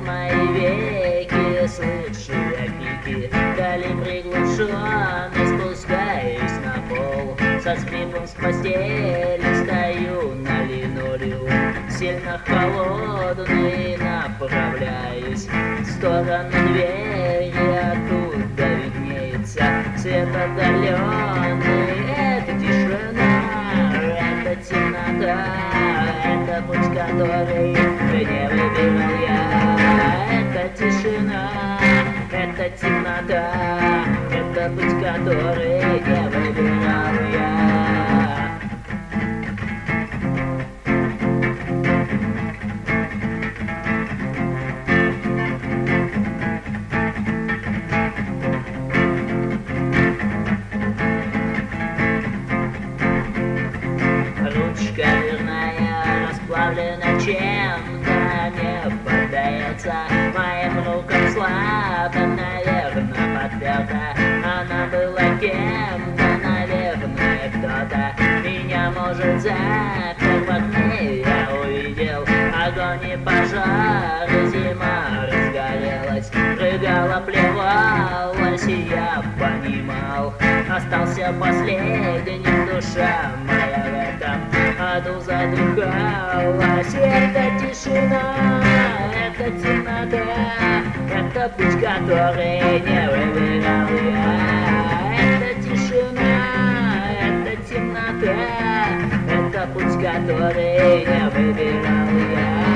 мои веки, слышу я крики, вдали приглушенно спускаюсь на пол. Со скрипом с постели стою на линолеум, сильно холодный, направляюсь в сторону двери, оттуда виднеется свет отдаленный. Это тишина, это темнота, это путь, который не выбирал я. Это тишина, это темнота, это путь, который не выбирал я. Ручка дверная расплавлена чем-то, не поддается моим рукам слабо, наверное, подперта. Она была кем-то, наверное, кто-то меня, может, запер в окне. Я увидел огонь и пожар, зима разгорелась, прыгала, плевалась, и я понимал, остался последним, душа моя в этом аду задыхалась. Это тишина, это темнота, это путь, который не выбирал я. Это тишина, это темнота, это путь, который не выбирал я.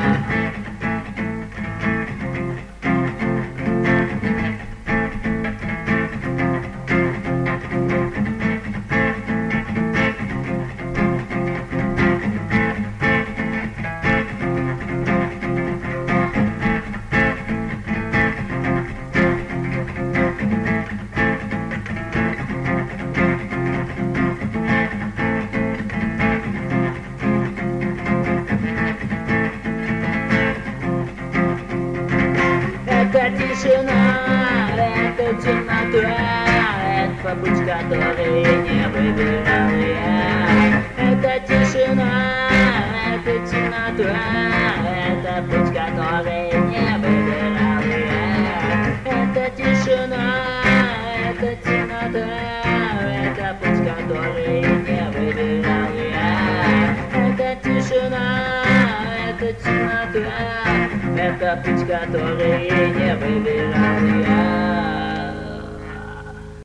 Это тишина, это темнота, это путь, который не выбирал я. Это тишина, это темнота, это путь, который не выбирал я. Это тишина, это темнота, это путь, который не выбирал я. Это тишина, это темнота, это путь, который не выбирал я.